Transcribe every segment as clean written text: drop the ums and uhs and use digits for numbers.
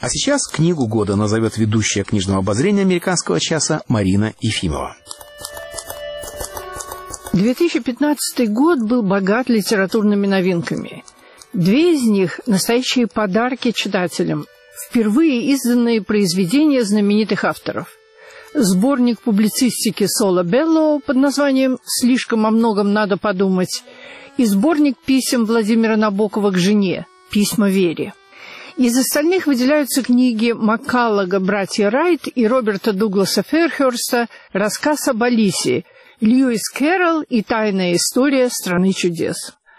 А сейчас книгу года назовет ведущая книжного обозрения «Американского часа» Марина Ефимова. 2015 год был богат литературными новинками. Две из них – настоящие подарки читателям, впервые изданные произведения знаменитых авторов. Сборник публицистики Соло Белло под названием «Слишком о многом надо подумать» и сборник писем Владимира Набокова к жене «Письма Вере». Из остальных выделяются книги Маккаллога «Братья Райт» и Роберта Дугласа Фэрхерста «Рассказ об Алисе», Льюис Кэрролл и «Тайная история страны чудес».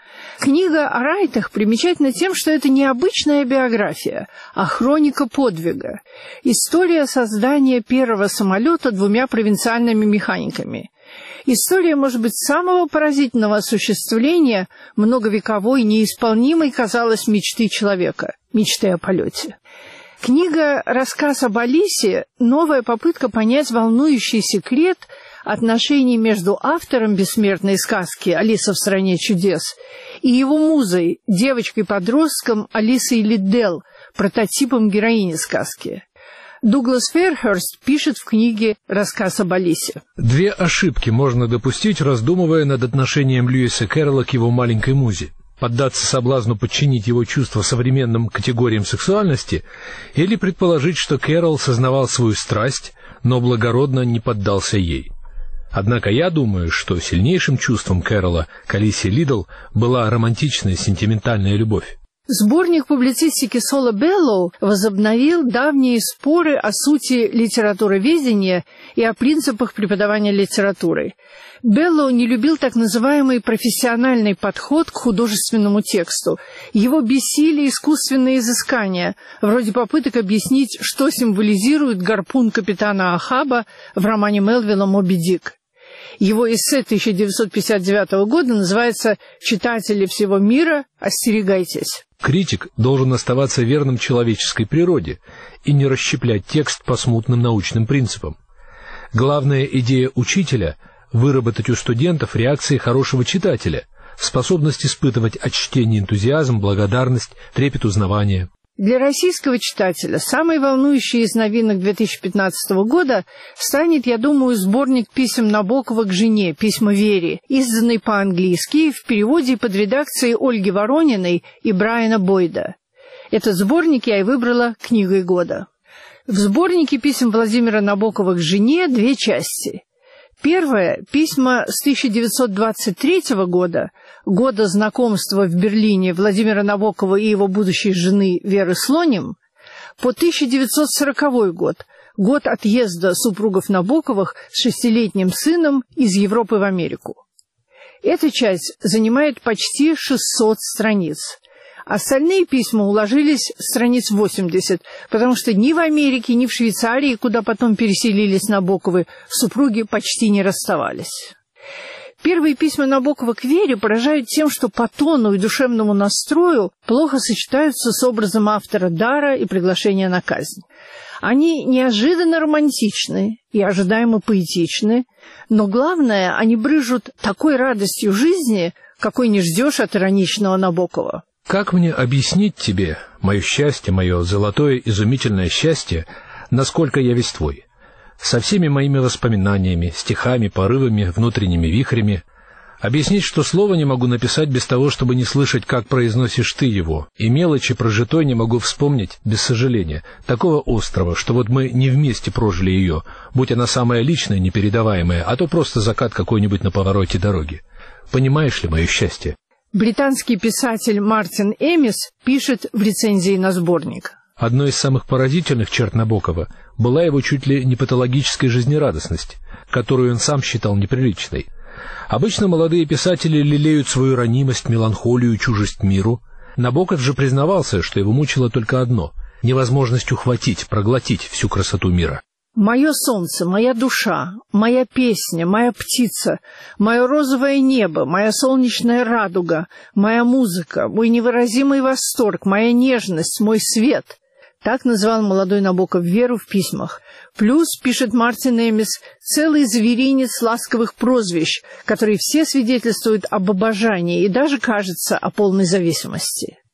Книга о Райтах примечательна тем, что это не обычная биография, а хроника подвига. История создания первого самолета двумя провинциальными механиками. История, может быть, самого поразительного осуществления многовековой, неисполнимой, казалось, мечты человека, мечты о полете. Книга «Рассказ об Алисе» — новая попытка понять волнующий секрет отношений между автором бессмертной сказки «Алиса в стране чудес» и его музой, девочкой-подростком Алисой Лиддell, прототипом героини сказки. Дуглас Фэрхерст пишет в книге «Рассказ об Алисе». Две ошибки можно допустить, раздумывая над отношением Льюиса Кэрролла к его маленькой музе. Поддаться соблазну подчинить его чувства современным категориям сексуальности или предположить, что Кэрролл сознавал свою страсть, но благородно не поддался ей. Однако я думаю, что сильнейшим чувством Кэрролла к Алисе Лиддл была романтичная сентиментальная любовь. Сборник публицистики Соло Белло возобновил давние споры о сути литературоведения и о принципах преподавания литературы. Белло не любил так называемый профессиональный подход к художественному тексту. Его бесили искусственные изыскания, вроде попыток объяснить, что символизирует гарпун капитана Ахаба в романе Мелвилла «Моби Дик». Его эссе 1959 года называется «Читатели всего мира, остерегайтесь». Критик должен оставаться верным человеческой природе и не расщеплять текст по смутным научным принципам. Главная идея учителя — выработать у студентов реакции хорошего читателя, способность испытывать от чтения энтузиазм, благодарность, трепет узнавания. Для российского читателя самой волнующей из новинок 2015 года станет, я думаю, сборник писем Набокова к жене «Письма Вере», изданный по-английски в переводе и под редакцией Ольги Ворониной и Брайана Бойда. Этот сборник я и выбрала книгой года. В сборнике писем Владимира Набокова к жене две части. Первое – письма с 1923 года, года знакомства в Берлине Владимира Набокова и его будущей жены Веры Слоним, по 1940 год, год отъезда супругов Набоковых с 6-летним сыном из Европы в Америку. Эта часть занимает почти 600 страниц. Остальные письма уложились в страниц 80, потому что ни в Америке, ни в Швейцарии, куда потом переселились Набоковы, супруги почти не расставались. Первые письма Набокова к Вере поражают тем, что по тону и душевному настрою плохо сочетаются с образом автора дара и приглашения на казнь. Они неожиданно романтичны и ожидаемо поэтичны, но главное, они брызжут такой радостью жизни, какой не ждешь от ироничного Набокова. Как мне объяснить тебе, мое счастье, мое золотое изумительное счастье, насколько я весь твой? Со всеми моими воспоминаниями, стихами, порывами, внутренними вихрями. Объяснить, что слова не могу написать без того, чтобы не слышать, как произносишь ты его, и мелочи прожитой не могу вспомнить без сожаления, такого острого, что вот мы не вместе прожили ее, будь она самая личная, непередаваемая, а то просто закат какой-нибудь на повороте дороги. Понимаешь ли мое счастье? Британский писатель Мартин Эмис пишет в рецензии на сборник. Одной из самых поразительных черт Набокова была его чуть ли не патологическая жизнерадостность, которую он сам считал неприличной. Обычно молодые писатели лелеют свою ранимость, меланхолию, чужесть миру. Набоков же признавался, что его мучило только одно — невозможность ухватить, проглотить всю красоту мира. «Мое солнце, моя душа, моя песня, моя птица, мое розовое небо, моя солнечная радуга, моя музыка, мой невыразимый восторг, моя нежность, мой свет». Так назвал молодой Набоков Веру в письмах. Плюс, пишет Мартин Эмис, целый зверинец ласковых прозвищ, которые все свидетельствуют об обожании и даже, кажется, о полной зависимости.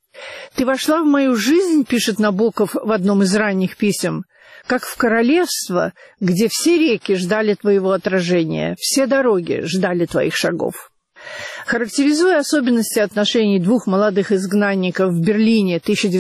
«Ты вошла в мою жизнь, — пишет Набоков в одном из ранних писем, — как в королевство, где все реки ждали твоего отражения, все дороги ждали твоих шагов». Характеризуя особенности отношений двух молодых изгнанников в Берлине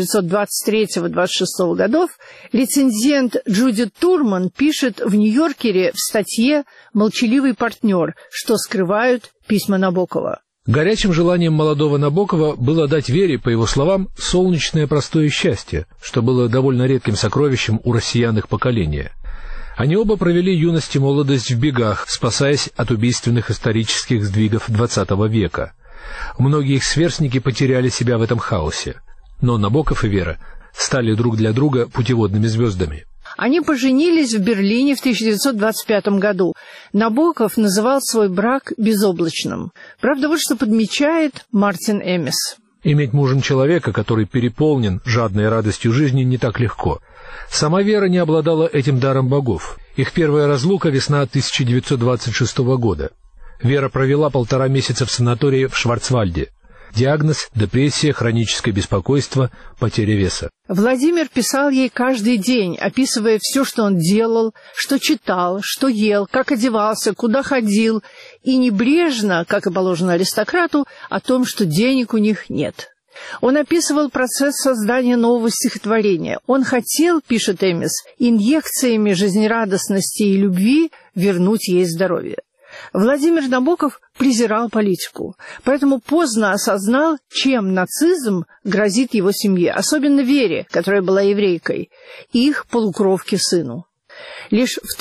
1923-26 годов, рецензент Джудит Турман пишет в «Нью-Йоркере» в статье «Молчаливый партнер», что скрывают письма Набокова. Горячим желанием молодого Набокова было дать Вере, по его словам, солнечное простое счастье, что было довольно редким сокровищем у россиян их поколения. Они оба провели юность и молодость в бегах, спасаясь от убийственных исторических сдвигов XX века. Многие их сверстники потеряли себя в этом хаосе. Но Набоков и Вера стали друг для друга путеводными звездами. Они поженились в Берлине в 1925 году. Набоков называл свой брак безоблачным. Правда, вот что подмечает Мартин Эмис. Иметь мужем человека, который переполнен жадной радостью жизни, не так легко. Сама Вера не обладала этим даром богов. Их первая разлука — весна 1926 года. Вера провела 1,5 месяца в санатории в Шварцвальде. Диагноз — депрессия, хроническое беспокойство, потеря веса. Владимир писал ей каждый день, описывая все, что он делал, что читал, что ел, как одевался, куда ходил, и небрежно, как и положено аристократу, о том, что денег у них нет. Он описывал процесс создания нового стихотворения. Он хотел, пишет Эмис, инъекциями жизнерадостности и любви вернуть ей здоровье. Владимир Набоков презирал политику, поэтому поздно осознал, чем нацизм грозит его семье, особенно Вере, которая была еврейкой, и их полукровке сыну. Лишь в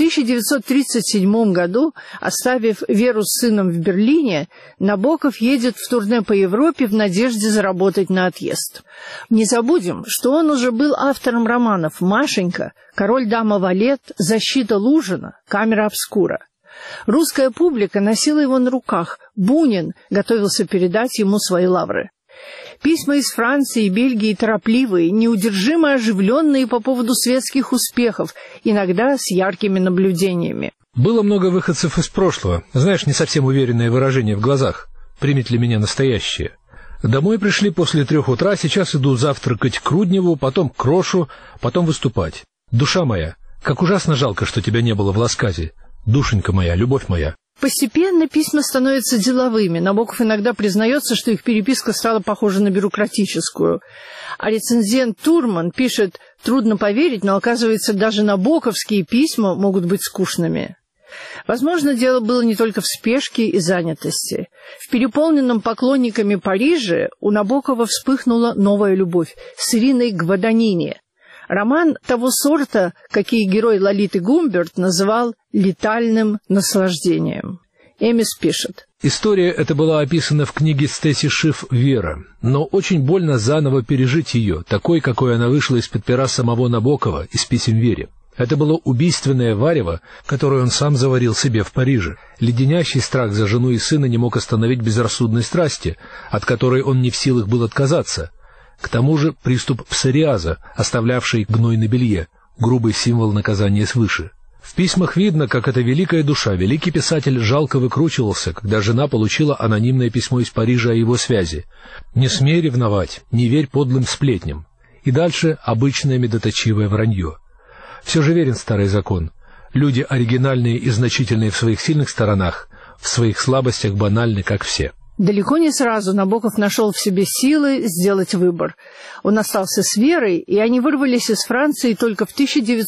1937 году, оставив Веру с сыном в Берлине, Набоков едет в турне по Европе в надежде заработать на отъезд. Не забудем, что он уже был автором романов «Машенька», «Король-дама Валет», «Защита Лужина», «Камера обскура». Русская публика носила его на руках. Бунин готовился передать ему свои лавры. Письма из Франции и Бельгии торопливые, неудержимо оживленные по поводу светских успехов, иногда с яркими наблюдениями. Было много выходцев из прошлого. Знаешь, не совсем уверенное выражение в глазах. Примет ли меня настоящее? Домой пришли после 3 утра, сейчас иду завтракать к Рудневу, потом к Крошу, потом выступать. Душа моя, как ужасно жалко, что тебя не было в Ласказе. Душенька моя, любовь моя. Постепенно письма становятся деловыми. Набоков иногда признается, что их переписка стала похожа на бюрократическую. А рецензент Турман пишет: «Трудно поверить, но, оказывается, даже набоковские письма могут быть скучными». Возможно, дело было не только в спешке и занятости. В переполненном поклонниками Париже у Набокова вспыхнула новая любовь с Ириной Гваданини. Роман того сорта, какие герой Лолиты Гумберт называл «летальным наслаждением». Эмис пишет: История эта была описана в книге Стейси Шиф «Вера», но очень больно заново пережить ее, такой, какой она вышла из-под пера самого Набокова, из писем Вере. Это было убийственное варево, которое он сам заварил себе в Париже. Леденящий страх за жену и сына не мог остановить безрассудной страсти, от которой он не в силах был отказаться. К тому же приступ псориаза, оставлявший гной на белье, грубый символ наказания свыше. В письмах видно, как эта великая душа, великий писатель жалко выкручивался, когда жена получила анонимное письмо из Парижа о его связи. «Не смей ревновать, не верь подлым сплетням». И дальше обычное медоточивое вранье. Все же верен старый закон. Люди оригинальные и значительные в своих сильных сторонах, в своих слабостях банальны, как все. Далеко не сразу Набоков нашел в себе силы сделать выбор. Он остался с Верой, и они вырвались из Франции только в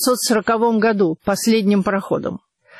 1940 году, последним пароходом.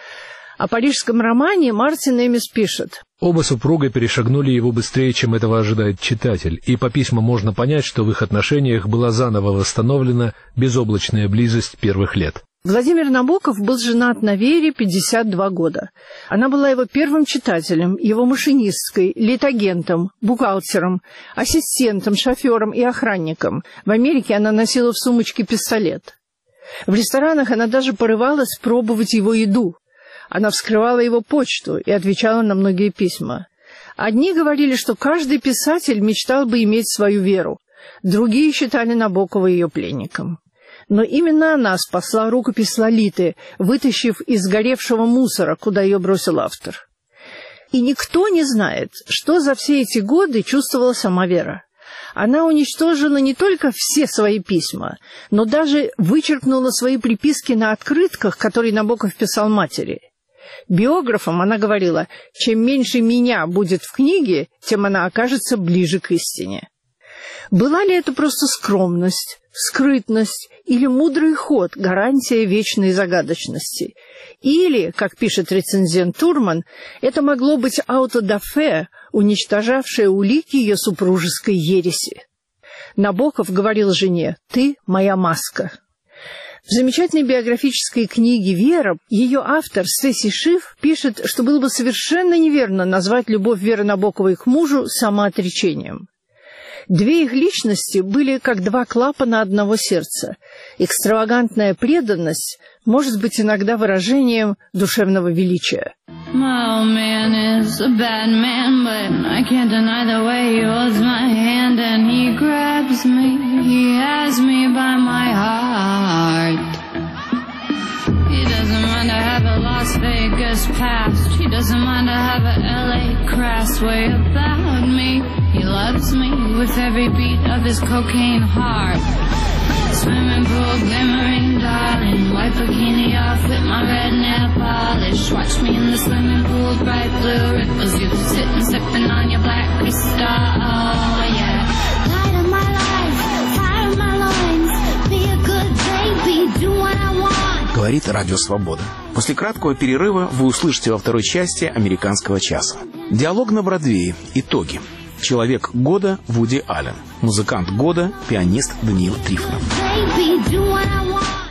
О парижском романе Мартин Эмис пишет: Оба супруга перешагнули его быстрее, чем этого ожидает читатель, и по письмам можно понять, что в их отношениях была заново восстановлена безоблачная близость первых лет. Владимир Набоков был женат на Вере 52 года. Она была его первым читателем, его машинисткой, литагентом, бухгалтером, ассистентом, шофером и охранником. В Америке она носила в сумочке пистолет. В ресторанах она даже порывалась пробовать его еду. Она вскрывала его почту и отвечала на многие письма. Одни говорили, что каждый писатель мечтал бы иметь свою Веру. Другие считали Набокова ее пленником. Но именно она спасла рукопись Лолиты, вытащив из горевшего мусора, куда ее бросил автор. И никто не знает, что за все эти годы чувствовала сама Вера. Она уничтожила не только все свои письма, но даже вычеркнула свои приписки на открытках, которые Набоков писал матери. Биографам она говорила: чем меньше меня будет в книге, тем она окажется ближе к истине. Была ли это просто скромность, скрытность или мудрый ход, гарантия вечной загадочности? Или, как пишет рецензент Турман, это могло быть аутодафе, уничтожавшее улики ее супружеской ереси. Набоков говорил жене: «Ты моя маска». В замечательной биографической книге «Вера» ее автор Стейси Шиф пишет, что было бы совершенно неверно назвать любовь Веры Набоковой к мужу самоотречением. Две их личности были как два клапана одного сердца. Экстравагантная преданность может быть иногда выражением душевного величия. My old man is a bad man, but I can't deny the way he holds my hand and he grabs me. He has me by my heart. He doesn't mind to have a Las Vegas past. He doesn't mind to have a LA crass way about me. He loves me with every beat of his cocaine heart. Swimming pool glimmering, darling. White bikini off with my red nail polish. Watch me in the swimming pool, bright blue ripples. You sitting, sipping on your black crystal. Oh yeah. Light of my life, fire of my loins. Be a good baby, do what I want. Говорит Радио Свобода. После краткого перерыва вы услышите во второй части «Американского часа». Диалог на Бродвее. Итоги. Человек года Вуди Аллен. Музыкант года пианист Даниил Трифонов.